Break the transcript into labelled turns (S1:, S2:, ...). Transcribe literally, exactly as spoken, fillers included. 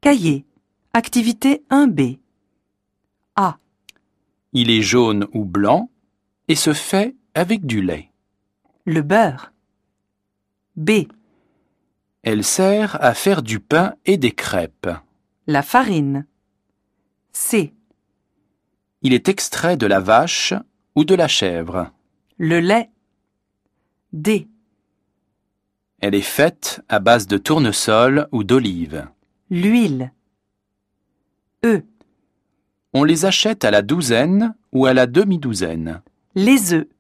S1: Cahier. Activité un B. A.
S2: Il est jaune ou blanc et se fait avec du lait.
S1: Le beurre. B.
S2: Elle sert à faire du pain et des crêpes.
S1: La farine. C.
S2: Il est extrait de la vache ou de la chèvre.
S1: Le lait. D.
S2: Elle est faite à base de tournesol ou d'olive.
S1: L'huile. E.
S2: On les achète à la douzaine ou à la demi-douzaine.
S1: Les œufs.